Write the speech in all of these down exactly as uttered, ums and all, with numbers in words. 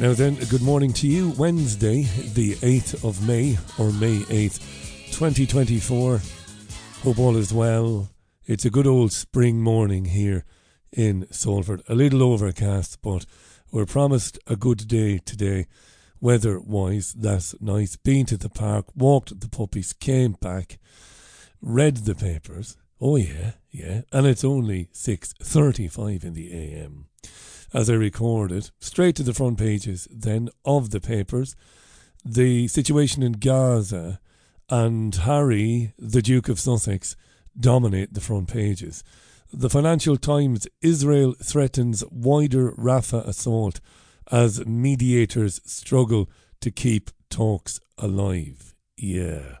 Now then, good morning to you. Wednesday, the eighth of May, or May eighth, twenty twenty-four. Hope all is well. It's a good old spring morning here in Salford. A little overcast, but we're promised a good day today. Weather-wise, that's nice. Been to the park, walked the puppies, came back, read the papers. Oh yeah, yeah. And it's only six thirty-five in the a m. As I recorded, straight to the front pages then of the papers, the situation in Gaza and Harry, the Duke of Sussex, dominate the front pages. The Financial Times: Israel threatens wider Rafah assault as mediators struggle to keep talks alive. Yeah.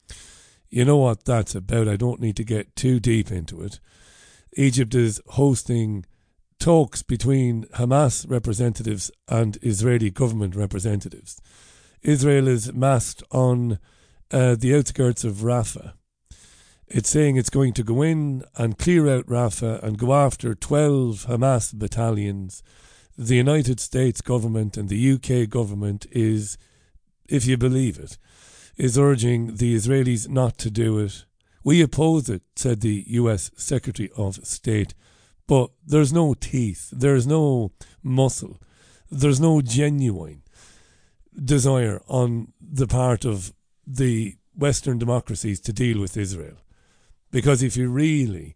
You know what that's about. I don't need to get too deep into it. Egypt is hosting talks between Hamas representatives and Israeli government representatives. Israel is massed on uh, the outskirts of Rafah. It's saying it's going to go in and clear out Rafah and go after twelve Hamas battalions. The United States government and the U K government is, if you believe it, is urging the Israelis not to do it. We oppose it, said the U S Secretary of State. But there's no teeth, there's no muscle, there's no genuine desire on the part of the Western democracies to deal with Israel. Because if you really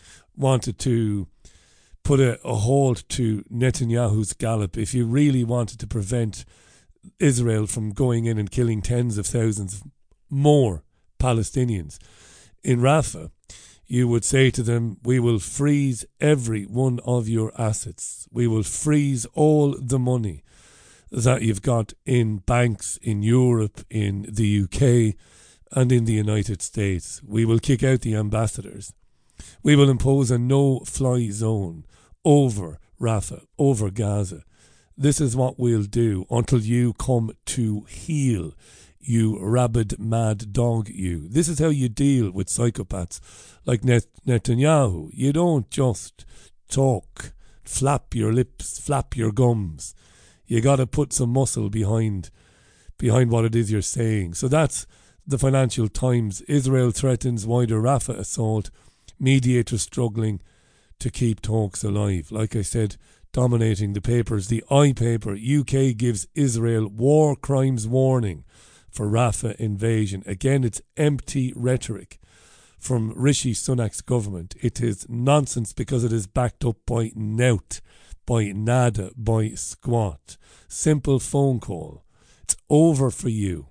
wanted to put a, a halt to Netanyahu's gallop, if you really wanted to prevent Israel from going in and killing tens of thousands more Palestinians in Rafah, you would say to them, we will freeze every one of your assets. We will freeze all the money that you've got in banks in Europe, in the U K, and in the United States. We will kick out the ambassadors. We will impose a no-fly zone over Rafah, over Gaza. This is what we'll do until you come to heel, you rabid mad dog you. This is how you deal with psychopaths like Net- Netanyahu. You don't just talk, flap your lips, flap your gums. You got to put some muscle behind behind what it is you're saying. So that's the Financial Times. Israel threatens wider Rafah assault. Mediators struggling to keep talks alive. Like I said, dominating the papers. The I paper: U K gives Israel war crimes warning for Rafah invasion. Again, it's empty rhetoric from Rishi Sunak's government. It is nonsense because it is backed up by nout, by nada, by squat. Simple phone call. It's over for you.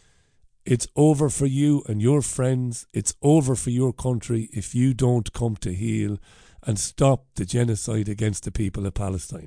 It's over for you and your friends. It's over for your country if you don't come to heel and stop the genocide against the people of Palestine.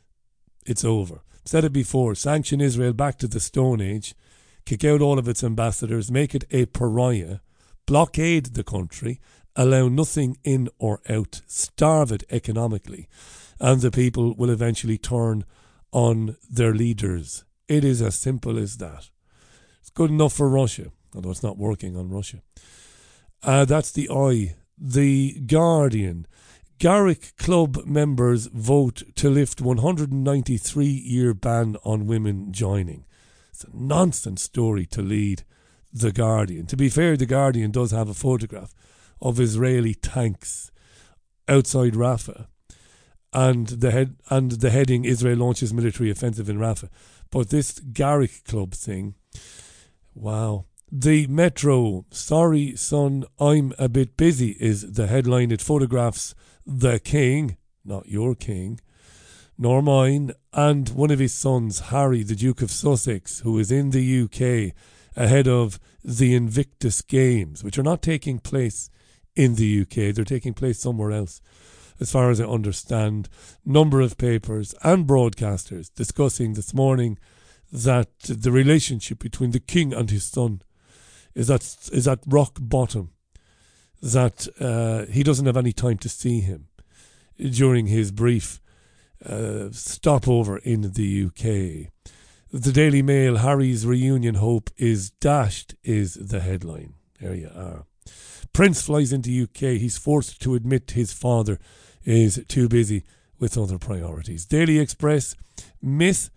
It's over. Said it before. Sanction Israel back to the Stone Age. Kick out all of its ambassadors, make it a pariah, blockade the country, allow nothing in or out, starve it economically, and the people will eventually turn on their leaders. It is as simple as that. It's good enough for Russia, although it's not working on Russia. Uh, that's the I. The Guardian. Garrick Club members vote to lift one hundred ninety-three year ban on women joining. It's a nonsense story to lead The Guardian. To be fair, The Guardian does have a photograph of Israeli tanks outside Rafah and the head and the heading: Israel launches military offensive in Rafah. But this Garrick Club thing, wow. The Metro: sorry son, I'm a bit busy, is the headline. It photographs the king, not your king, nor mine, and one of his sons, Harry, the Duke of Sussex, who is in the U K ahead of the Invictus Games, which are not taking place in the U K. They're taking place somewhere else, as far as I understand. Number of papers and broadcasters discussing this morning that the relationship between the king and his son is at, is at rock bottom, that uh, he doesn't have any time to see him during his brief Uh, stopover in the U K. The Daily Mail: Harry's reunion hope is dashed, is the headline. There you are. Prince flies into U K. He's forced to admit his father is too busy with other priorities. Daily Express: myth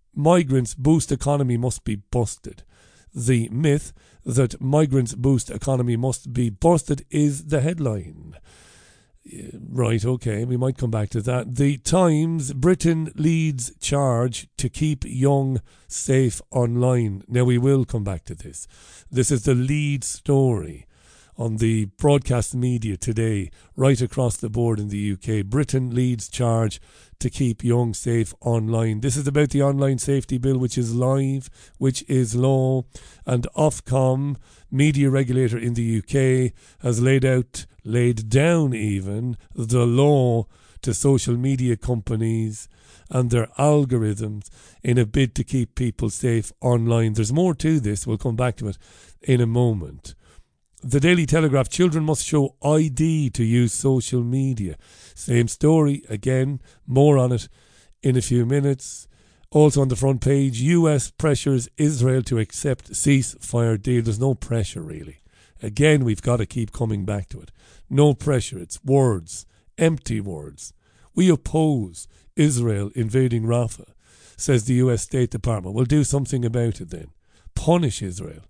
migrants boost economy must be busted. The myth that migrants boost economy must be busted is the headline. Right, okay, we might come back to that. The Times, Britain leads charge to keep young safe online. Now, we will come back to this. This is the lead story on the broadcast media today, right across the board in the U K. Britain leads charge to keep young safe online. This is about the online safety bill, which is live, which is law, and Ofcom, media regulator in the U K, has laid out, laid down even, the law to social media companies and their algorithms in a bid to keep people safe online. There's more to this. We'll come back to it in a moment. The Daily Telegraph, children must show I D to use social media. Same story, again, more on it in a few minutes. Also on the front page, U S pressures Israel to accept ceasefire deal. There's no pressure, really. Again, we've got to keep coming back to it. No pressure, it's words, empty words. We oppose Israel invading Rafah, says the U S State Department. We'll do something about it then. Punish Israel.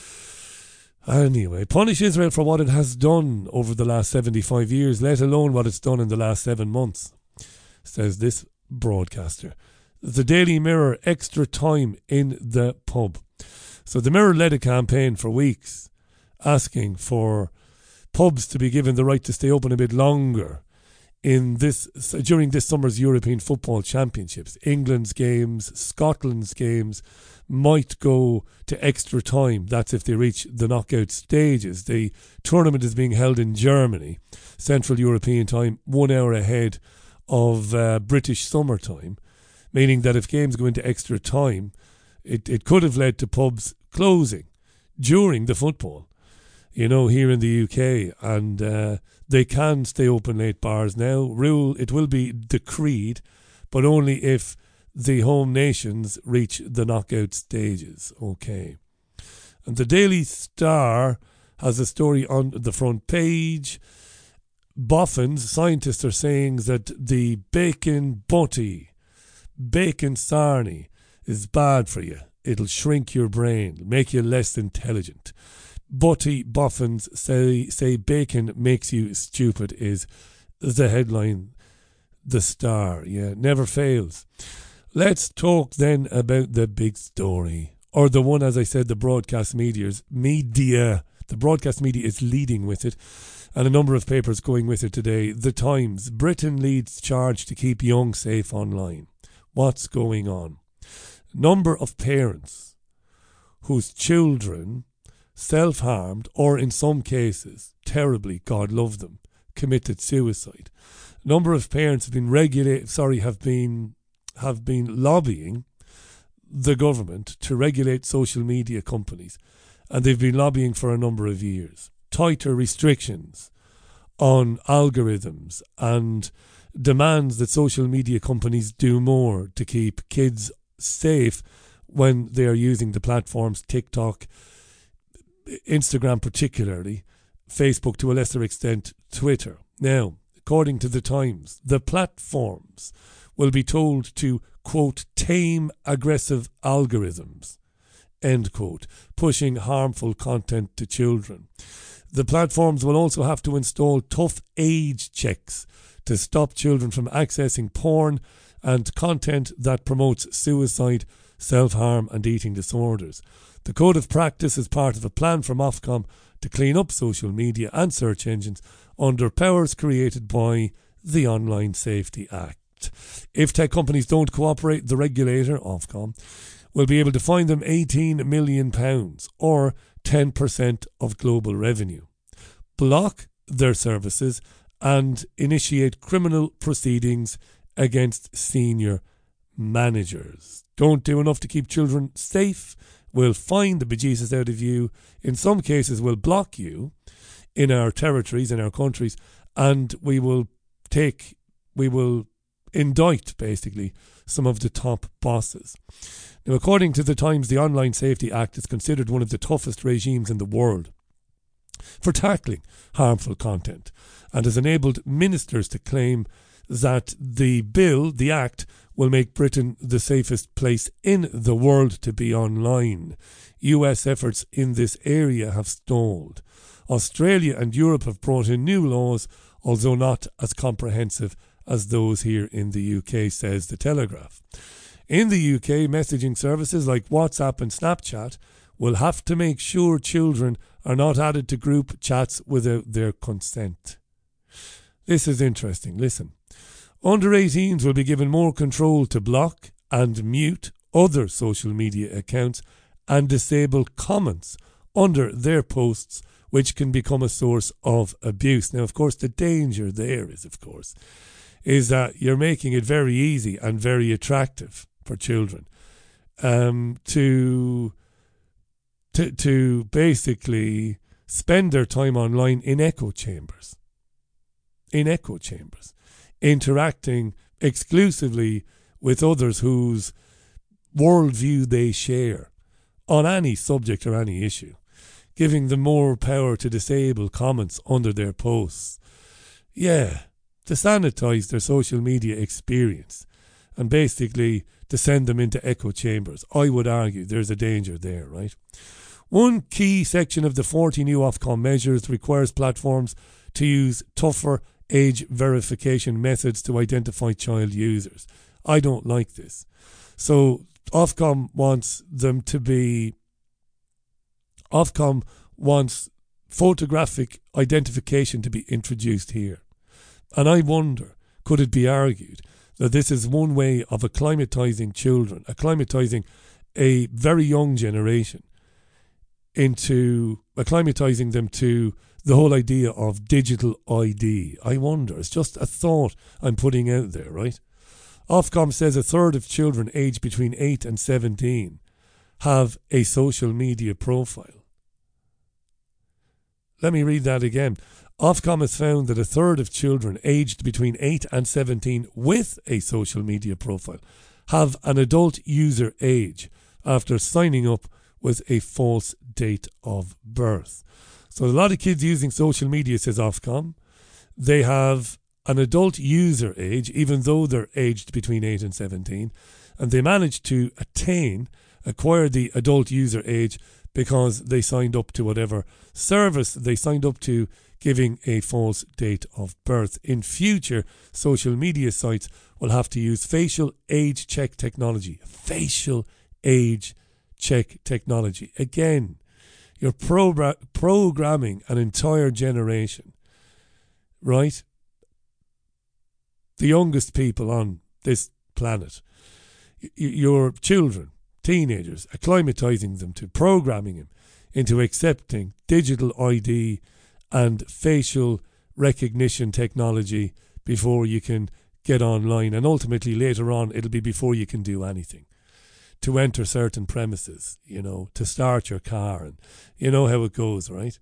Anyway, punish Israel for what it has done over the last seventy-five years, let alone what it's done in the last seven months, says this broadcaster. The Daily Mirror, extra time in the pub. So the Mirror led a campaign for weeks asking for pubs to be given the right to stay open a bit longer in this during this summer's European Football Championships. England's games, Scotland's games might go to extra time. That's if they reach the knockout stages. The tournament is being held in Germany, Central European time, one hour ahead of uh, British summer time, meaning that if games go into extra time, it, it could have led to pubs closing during the football, you know, here in the U K. And uh, they can stay open late, bars now. Rule, it will be decreed, but only if the home nations reach the knockout stages. Okay. And the Daily Star has a story on the front page. Boffins, scientists are saying that the bacon butty, bacon sarnie, is bad for you. It'll shrink your brain, make you less intelligent. Butty boffins say, say bacon makes you stupid is the headline. The Star, yeah, never fails. Let's talk then about the big story, or the one, as I said, the broadcast media's media. The broadcast media is leading with it, and a number of papers going with it today. The Times, Britain leads charge to keep young safe online. What's going on? Number of parents whose children self-harmed, or in some cases, terribly, God love them, committed suicide. Number of parents have been regulate, sorry, have been have been lobbying the government to regulate social media companies, and they've been lobbying for a number of years. Tighter restrictions on algorithms and demands that social media companies do more to keep kids safe when they are using the platforms TikTok, Instagram particularly, Facebook to a lesser extent, Twitter. Now, according to the Times, the platforms will be told to, quote, tame aggressive algorithms, end quote, pushing harmful content to children. The platforms will also have to install tough age checks to stop children from accessing porn and content that promotes suicide, self-harm and eating disorders. The code of practice is part of a plan from Ofcom to clean up social media and search engines under powers created by the Online Safety Act. If tech companies don't cooperate, the regulator, Ofcom, will be able to fine them eighteen million pounds or ten percent of global revenue, block their services and initiate criminal proceedings against senior managers. Don't do enough to keep children safe, will fine the bejesus out of you, in some cases will block you in our territories, in our countries, and we will take, we will indict, basically, some of the top bosses. Now, according to the Times, the Online Safety Act is considered one of the toughest regimes in the world for tackling harmful content, and has enabled ministers to claim that the bill, the act, will make Britain the safest place in the world to be online. U S efforts in this area have stalled. Australia and Europe have brought in new laws, although not as comprehensive as those here in the U K, says The Telegraph. In the U K, messaging services like WhatsApp and Snapchat will have to make sure children are not added to group chats without their consent. This is interesting. Listen. Under eighteens will be given more control to block and mute other social media accounts and disable comments under their posts, which can become a source of abuse. Now, of course, the danger there is, of course, is that you're making it very easy and very attractive for children um, to, to, to basically spend their time online in echo chambers. In echo chambers. Interacting exclusively with others whose worldview they share on any subject or any issue, giving them more power to disable comments under their posts. Yeah, to sanitize their social media experience and basically to send them into echo chambers. I would argue there's a danger there, right? One key section of the forty new Ofcom measures requires platforms to use tougher age verification methods to identify child users. I don't like this. So Ofcom wants them to be Ofcom wants photographic identification to be introduced here. And I wonder, could it be argued that this is one way of acclimatizing children, acclimatizing a very young generation into acclimatizing them to the whole idea of digital I D. I wonder. It's just a thought I'm putting out there, right? Ofcom says a third of children aged between eight and seventeen have a social media profile. Let me read that again. Ofcom has found that a third of children aged between eight and seventeen with a social media profile have an adult user age after signing up with a false date of birth. So a lot of kids using social media, says Ofcom, they have an adult user age, even though they're aged between eight and seventeen, and they managed to attain, acquire the adult user age because they signed up to whatever service they signed up to, giving a false date of birth. In future, social media sites will have to use facial age check technology. Facial age check technology. Again, you're pro- programming an entire generation, right? The youngest people on this planet, y- your children, teenagers, acclimatizing them to programming them into accepting digital I D and facial recognition technology before you can get online. And ultimately later on, it'll be before you can do anything. To enter certain premises, you know, to start your car, and you know how it goes, right?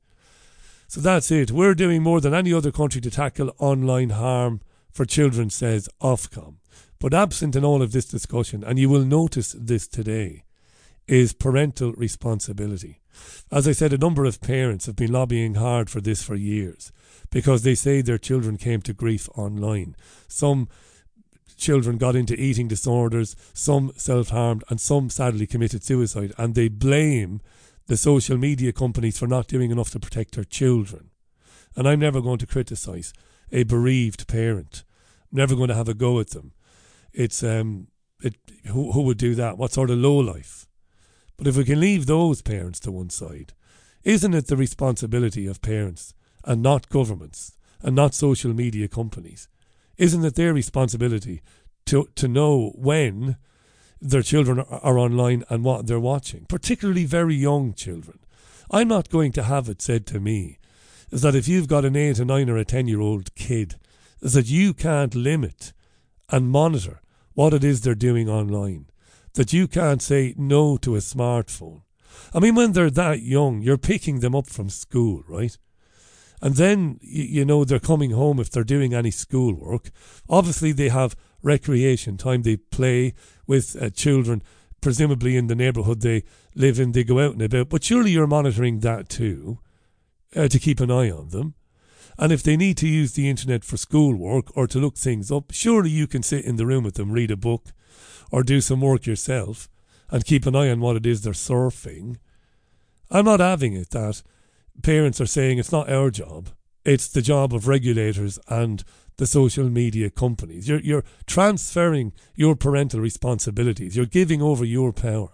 So that's it. We're doing more than any other country to tackle online harm for children, says Ofcom. But absent in all of this discussion, and you will notice this today, is parental responsibility. As I said, a number of parents have been lobbying hard for this for years because they say their children came to grief online. Some children got into eating disorders, some self-harmed, and some sadly committed suicide, and they blame the social media companies for not doing enough to protect their children. And I'm never going to criticise a bereaved parent. I'm never going to have a go at them. It's um, it who who would do that? What sort of lowlife? But if we can leave those parents to one side, isn't it the responsibility of parents and not governments and not social media companies? Isn't it their responsibility to to know when their children are online and what they're watching, particularly very young children? I'm not going to have it said to me is that if you've got an eight, a nine or a ten-year-old kid, is that you can't limit and monitor what it is they're doing online, that you can't say no to a smartphone. I mean, when they're that young, you're picking them up from school, right? And then, you know, they're coming home if they're doing any schoolwork. Obviously, they have recreation time. They play with uh, children, presumably in the neighbourhood they live in. They go out and about. But surely you're monitoring that too, uh, to keep an eye on them. And if they need to use the internet for schoolwork or to look things up, surely you can sit in the room with them, read a book, or do some work yourself and keep an eye on what it is they're surfing. I'm not having it that parents are saying it's not our job, it's the job of regulators and the social media companies. You're, you're transferring your parental responsibilities. You're giving over your power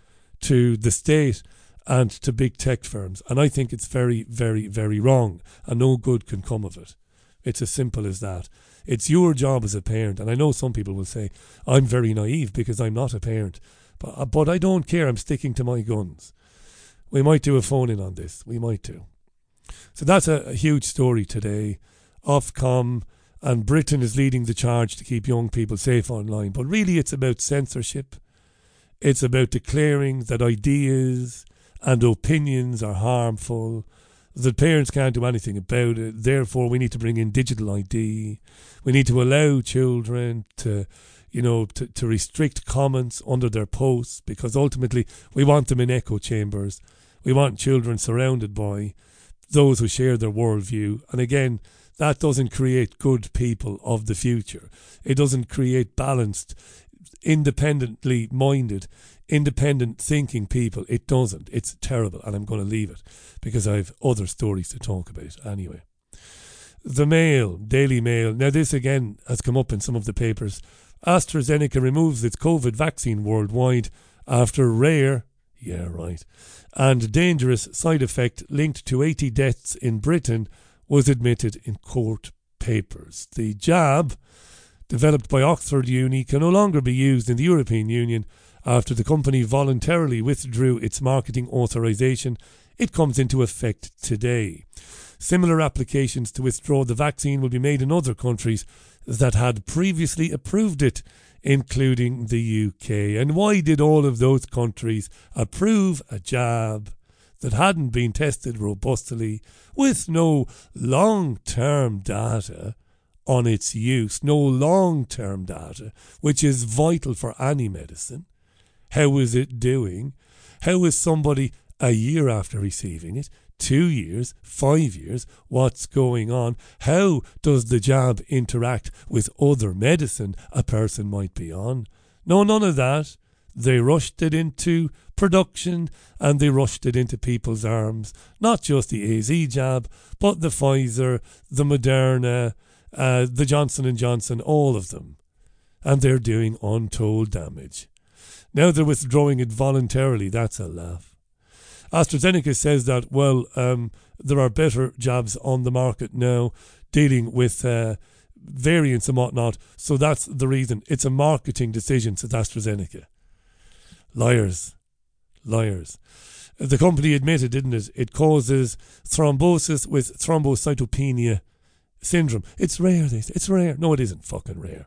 to the state and to big tech firms. And I think it's very, very, very wrong, and no good can come of it. It's as simple as that. It's your job as a parent. And I know some people will say, I'm very naive because I'm not a parent. But, but I don't care. I'm sticking to my guns. We might do a phone-in on this. We might do. So that's a, a huge story today. Ofcom and Britain is leading the charge to keep young people safe online. But really it's about censorship. It's about declaring that ideas and opinions are harmful, that parents can't do anything about it. Therefore, we need to bring in digital I D. We need to allow children to, you know, to, to restrict comments under their posts, because ultimately we want them in echo chambers. We want children surrounded by those who share their worldview. And again, that doesn't create good people of the future. It doesn't create balanced, independently minded, independent thinking people. It doesn't. It's terrible, and I'm going to leave it because I have other stories to talk about anyway. The Mail, Daily Mail. Now this again has come up in some of the papers. AstraZeneca removes its COVID vaccine worldwide after rare, yeah right, and dangerous side effect linked to eighty deaths in Britain was admitted in court papers. The jab, developed by Oxford Uni, can no longer be used in the European Union after the company voluntarily withdrew its marketing authorization. It comes into effect today. Similar applications to withdraw the vaccine will be made in other countries that had previously approved it, including the U K. And why did all of those countries approve a jab that hadn't been tested robustly, with no long-term data on its use, no long-term data, which is vital for any medicine? How is it doing? How is somebody a year after receiving it, two years, five years, what's going on? How does the jab interact with other medicine a person might be on? No, none of that. They rushed it into production and they rushed it into people's arms. Not just the A Z jab, but the Pfizer, the Moderna, uh, the Johnson and Johnson, all of them. And they're doing untold damage. Now they're withdrawing it voluntarily. That's a laugh. AstraZeneca says that, well, um, there are better jabs on the market now dealing with uh, variants and whatnot. So that's the reason. It's a marketing decision, says AstraZeneca. Liars. Liars. The company admitted, didn't it? It causes thrombosis with thrombocytopenia syndrome. It's rare, they say. It's rare. No, it isn't fucking rare.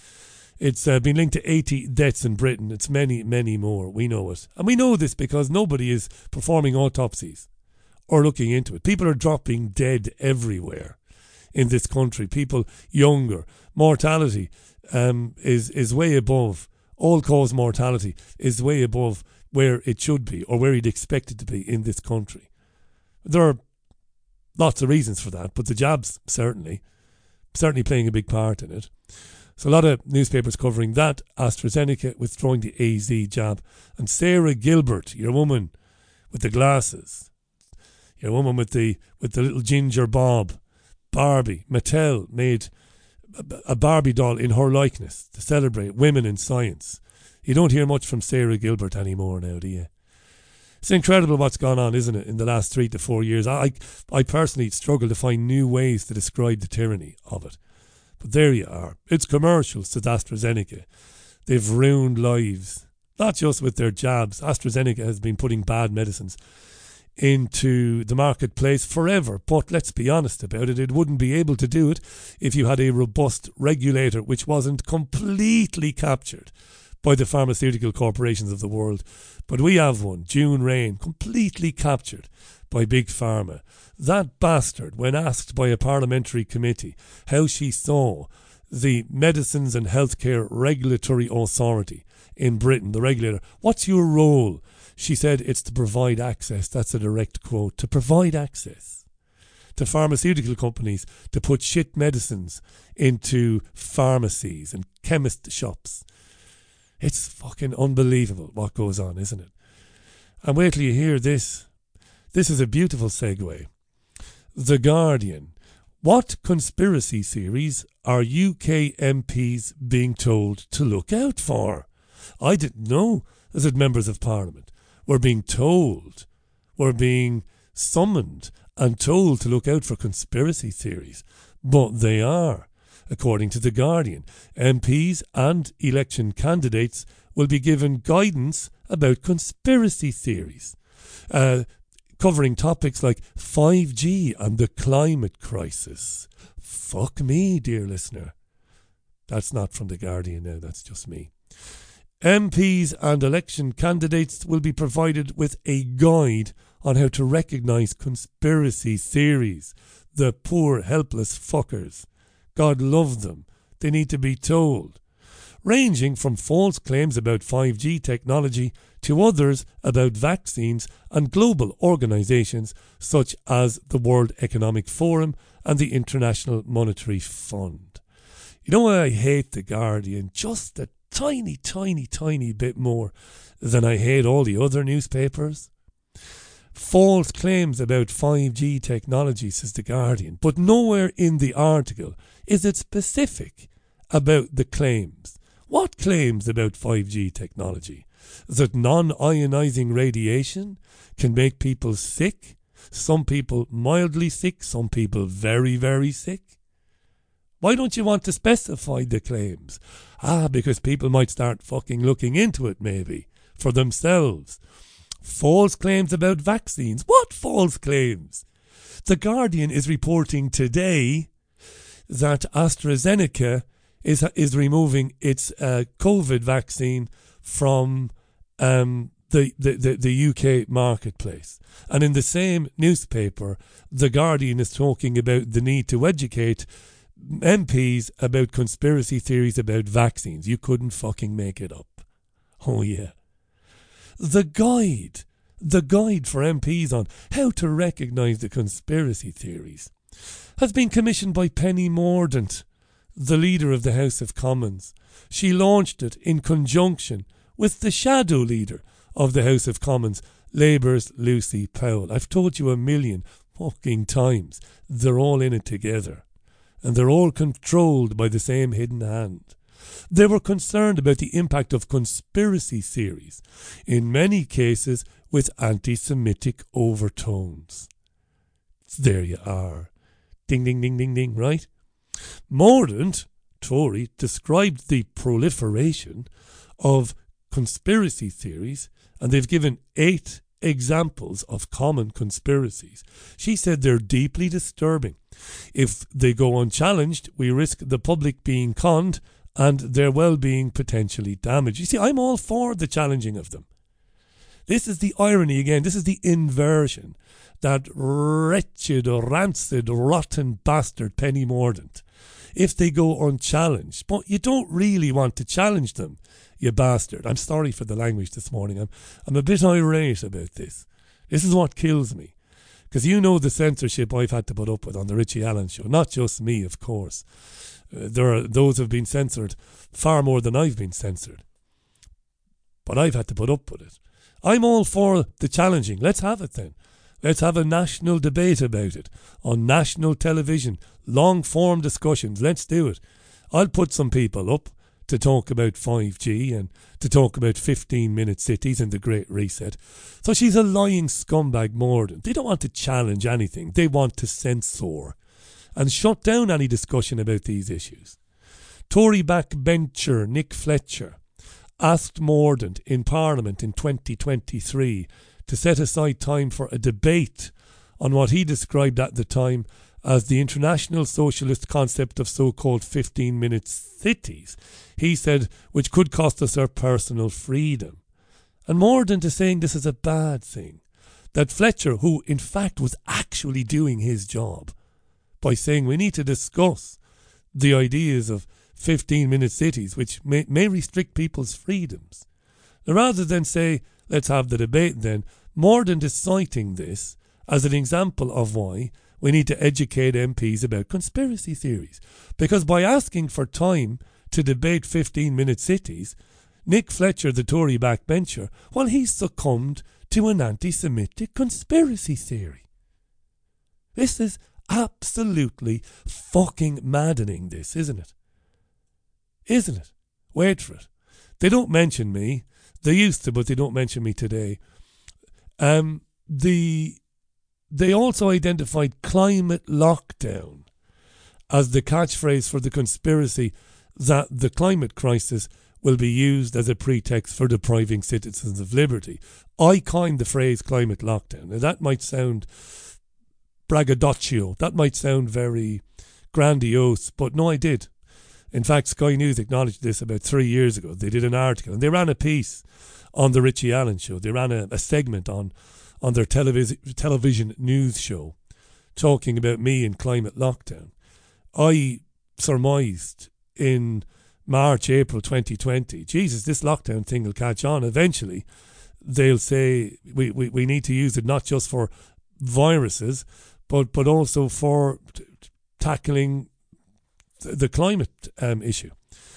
It's uh, been linked to eighty deaths in Britain. It's many, many more. We know it. And we know this because nobody is performing autopsies or looking into it. People are dropping dead everywhere in this country. People younger. Mortality um, is, is way above. All-cause mortality is way above where it should be or where you'd expect it to be in this country. There are lots of reasons for that, but the jab's certainly, certainly playing a big part in it. So a lot of newspapers covering that, AstraZeneca withdrawing the A Z jab. And Sarah Gilbert, your woman with the glasses, your woman with the with the little ginger bob, Barbie, Mattel made a Barbie doll in her likeness to celebrate women in science. You don't hear much from Sarah Gilbert anymore now, do you? It's incredible what's gone on, isn't it, in the last three to four years. I, I personally struggle to find new ways to describe the tyranny of it. But there you are. It's commercials, says AstraZeneca. They've ruined lives, not just with their jabs. AstraZeneca has been putting bad medicines into the marketplace forever. But let's be honest about it, it wouldn't be able to do it if you had a robust regulator which wasn't completely captured by the pharmaceutical corporations of the world. But we have one, June Rain, completely captured by Big Pharma. That bastard, when asked by a parliamentary committee how she saw the Medicines and Healthcare Regulatory Authority in Britain, the regulator, what's your role? She said it's to provide access. That's a direct quote. To provide access to pharmaceutical companies to put shit medicines into pharmacies and chemist shops. It's fucking unbelievable what goes on, isn't it? And wait till you hear this. This is a beautiful segue. The Guardian. What conspiracy theories are U K M Ps being told to look out for? I didn't know that members of Parliament were being told, were being summoned and told to look out for conspiracy theories. But they are. According to The Guardian, M Ps and election candidates will be given guidance about conspiracy theories, uh, covering topics like five G and the climate crisis. Fuck me, dear listener. That's not from The Guardian now, that's just me. M Ps and election candidates will be provided with a guide on how to recognise conspiracy theories. The poor, helpless fuckers. God love them. They need to be told. Ranging from false claims about five G technology to others about vaccines and global organisations such as the World Economic Forum and the International Monetary Fund. You know why I hate The Guardian just a tiny, tiny, tiny bit more than I hate all the other newspapers? False claims about five G technology, says The Guardian, but nowhere in the article is it specific about the claims. What claims about five G technology? That non-ionising radiation can make people sick? Some people mildly sick, some people very, very sick? Why don't you want to specify the claims? Ah, because people might start fucking looking into it maybe, for themselves. False claims about vaccines. What false claims? The Guardian is reporting today that AstraZeneca is is removing its uh, COVID vaccine from um, the, the, the, the U K marketplace. And in the same newspaper, The Guardian is talking about the need to educate M Ps about conspiracy theories about vaccines. You couldn't fucking make it up. Oh yeah. The guide, the guide for M Ps on how to recognise the conspiracy theories has been commissioned by Penny Mordaunt, the leader of the House of Commons. She launched it in conjunction with the shadow leader of the House of Commons, Labour's Lucy Powell. I've told you a million fucking times, they're all in it together. And they're all controlled by the same hidden hand. They were concerned about the impact of conspiracy theories, in many cases with anti-Semitic overtones. There you are. Ding, ding, ding, ding, ding, right? Mordaunt, Tory, described the proliferation of conspiracy theories, and they've given eight examples of common conspiracies. She said they're deeply disturbing. If they go unchallenged, we risk the public being conned and their well-being potentially damaged. You see, I'm all for the challenging of them. This is the irony again. This is the inversion. That wretched, rancid, rotten bastard Penny Mordaunt. If they go unchallenged, but you don't really want to challenge them, you bastard. I'm sorry for the language this morning. I'm, I'm a bit irate about this. This is what kills me. Because you know the censorship I've had to put up with on the Richie Allen show. Not just me, of course. Uh, there are those who have been censored far more than I've been censored. But I've had to put up with it. I'm all for the challenging. Let's have it then. Let's have a national debate about it on national television. Long-form discussions. Let's do it. I'll put some people up to talk about five G and to talk about fifteen-minute cities and the Great Reset. So she's a lying scumbag Mordaunt. They don't want to challenge anything. They want to censor and shut down any discussion about these issues. Tory backbencher Nick Fletcher asked Mordaunt in Parliament in twenty twenty-three to set aside time for a debate on what he described at the time as the international socialist concept of so-called fifteen-minute cities. He said, which could cost us our personal freedom. And Mordaunt is saying this is a bad thing. That Fletcher, who in fact was actually doing his job by saying we need to discuss the ideas of fifteen-minute cities, which may, may restrict people's freedoms. Now, rather than say, let's have the debate then, Mordaunt is citing this as an example of why we need to educate M Ps about conspiracy theories. Because by asking for time to debate fifteen-minute cities, Nick Fletcher, the Tory backbencher, well, he succumbed to an anti-Semitic conspiracy theory. This is absolutely fucking maddening, this, isn't it? Isn't it? Wait for it. They don't mention me. They used to, but they don't mention me today. Um, the they also identified climate lockdown as the catchphrase for the conspiracy that the climate crisis will be used as a pretext for depriving citizens of liberty. I coined the phrase climate lockdown. Now that might sound braggadocio. That might sound very grandiose, but no, I did. In fact, Sky News acknowledged this about three years ago. They did an article and they ran a piece on the Richie Allen show. They ran a, a segment on, on their televis- television news show talking about me and climate lockdown. I surmised in March, April twenty twenty, Jesus, this lockdown thing will catch on. Eventually, they'll say we, we, we need to use it not just for viruses, but, but also for t- tackling the climate um, issue.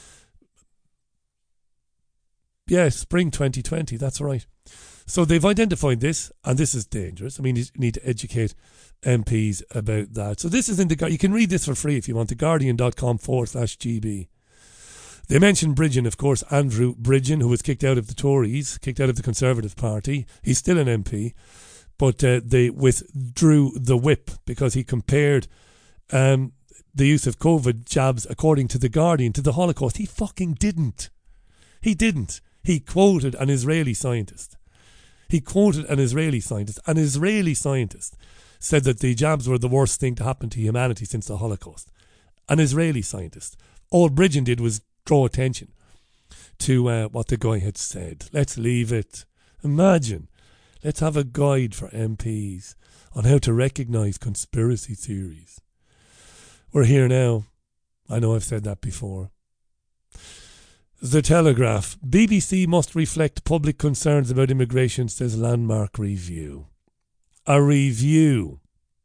Yeah, spring twenty twenty, that's right. So they've identified this, and this is dangerous. I mean, you need to educate M Ps about that. So this is in the... You can read this for free if you want, theguardian.com forward slash GB. They mentioned Bridgen, of course, Andrew Bridgen, who was kicked out of the Tories, kicked out of the Conservative Party. He's still an M P, but uh, they withdrew the whip because he compared... Um, the use of COVID jabs, according to The Guardian, to the Holocaust. He fucking didn't. He didn't. He quoted an Israeli scientist. He quoted an Israeli scientist. An Israeli scientist said that the jabs were the worst thing to happen to humanity since the Holocaust. An Israeli scientist. All Bridgen did was draw attention to uh, what the guy had said. Let's leave it. Imagine. Let's have a guide for M Ps on how to recognise conspiracy theories. We're here now. I know I've said that before. The Telegraph. B B C must reflect public concerns about immigration, says Landmark Review. A review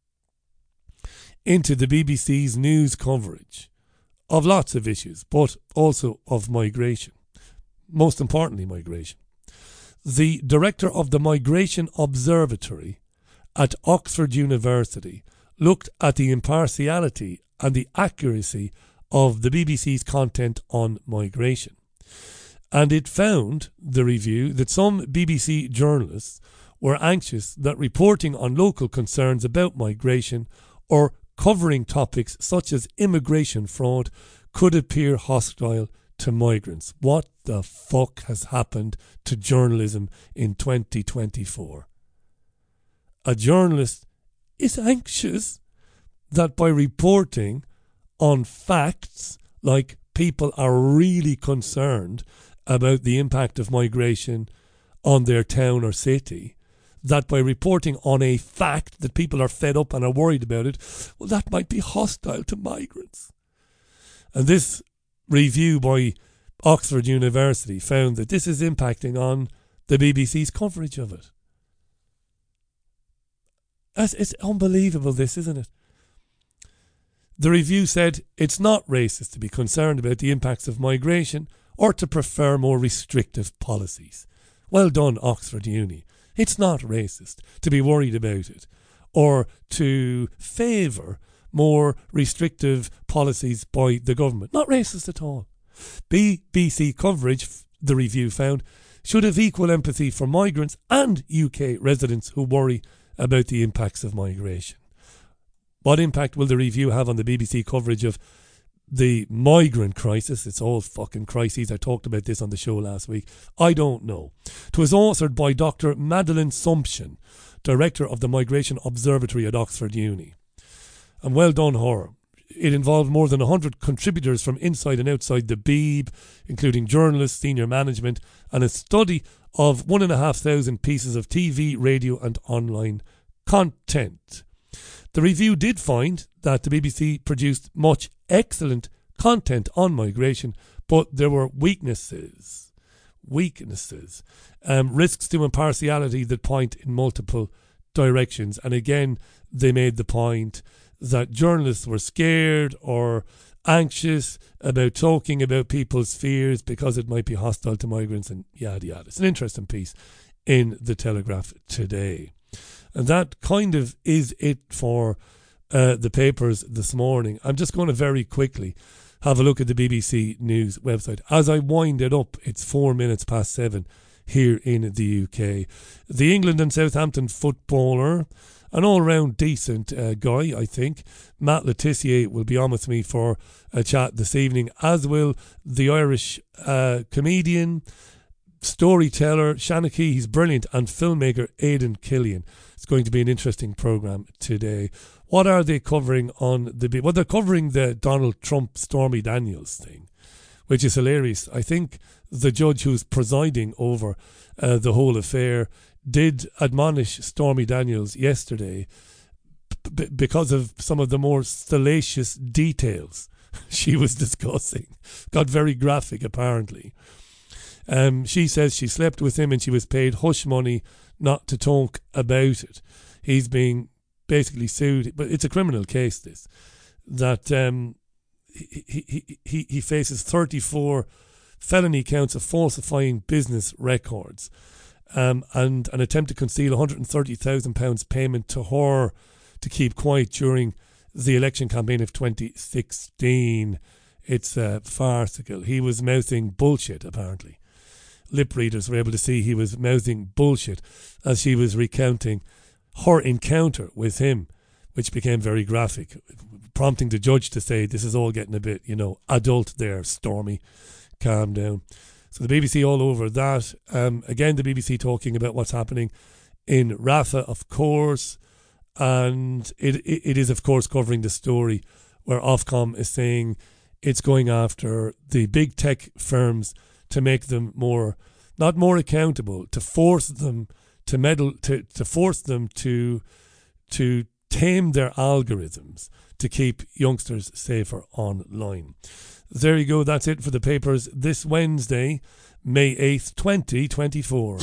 into the B B C's news coverage of lots of issues, but also of migration. Most importantly, migration. The director of the Migration Observatory at Oxford University looked at the impartiality and the accuracy of the B B C's content on migration. And it found, the review, that some B B C journalists were anxious that reporting on local concerns about migration or covering topics such as immigration fraud could appear hostile to migrants. What the fuck has happened to journalism in twenty twenty-four? A journalist is anxious that by reporting on facts, like people are really concerned about the impact of migration on their town or city, that by reporting on a fact that people are fed up and are worried about it, well, that might be hostile to migrants. And this review by Oxford University found that this is impacting on the B B C's coverage of it. It's unbelievable, this, isn't it? The review said it's not racist to be concerned about the impacts of migration or to prefer more restrictive policies. Well done, Oxford Uni. It's not racist to be worried about it or to favour more restrictive policies by the government. Not racist at all. B B C coverage, the review found, should have equal empathy for migrants and U K residents who worry about the impacts of migration. What impact will the review have on the B B C coverage of the migrant crisis? It's all fucking crises. I talked about this on the show last week. I don't know. It was authored by Doctor Madeleine Sumption, Director of the Migration Observatory at Oxford Uni. And well done her. It involved more than one hundred contributors from inside and outside the B B, including journalists, senior management, and a study of one and a half thousand pieces of T V, radio and online content. The review did find that the B B C produced much excellent content on migration, but there were weaknesses, weaknesses, um, risks to impartiality that point in multiple directions. And again, they made the point that journalists were scared or anxious about talking about people's fears because it might be hostile to migrants and yada yada. It's an interesting piece in the Telegraph today. And that kind of is it for uh, the papers this morning. I'm just going to very quickly have a look at the B B C News website. As I wind it up, it's four minutes past seven here in the U K. The England and Southampton footballer, an all-round decent uh, guy, I think, Matt Le Tissier, will be on with me for a chat this evening, as will the Irish uh, comedian, storyteller, Shanachie, he's brilliant, and filmmaker Aidan Killian. It's going to be an interesting programme today. What are they covering on the... Well, they're covering the Donald Trump Stormy Daniels thing, which is hilarious. I think the judge who's presiding over uh, the whole affair did admonish Stormy Daniels yesterday b- because of some of the more salacious details she was discussing. Got very graphic, apparently. Um, she says she slept with him and she was paid hush money not to talk about it. He's being basically sued, but it's a criminal case, this, that um, he, he, he, he faces thirty-four felony counts of falsifying business records um, and an attempt to conceal one hundred thirty thousand pounds payment to her to keep quiet during the election campaign of twenty sixteen. It's uh, farcical. He was mouthing bullshit, apparently. Lip readers were able to see he was mouthing bullshit as she was recounting her encounter with him, which became very graphic, prompting the judge to say, this is all getting a bit, you know, adult there, Stormy. Calm down. So the B B C all over that. Um, again, the B B C talking about what's happening in Rafah, of course. And it, it, it is, of course, covering the story where Ofcom is saying it's going after the big tech firms to make them more, not more accountable, to force them to meddle, to, to force them to to tame their algorithms to keep youngsters safer online. There you go, that's it for the papers this Wednesday, May eighth, twenty twenty-four.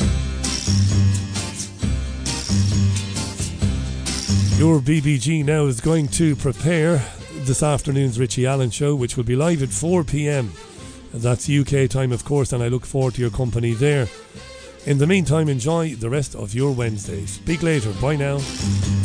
Your B B G now is going to prepare this afternoon's Richie Allen show, which will be live at four p.m. That's U K time, of course, and I look forward to your company there. In the meantime, enjoy the rest of your Wednesday. Speak later. Bye now.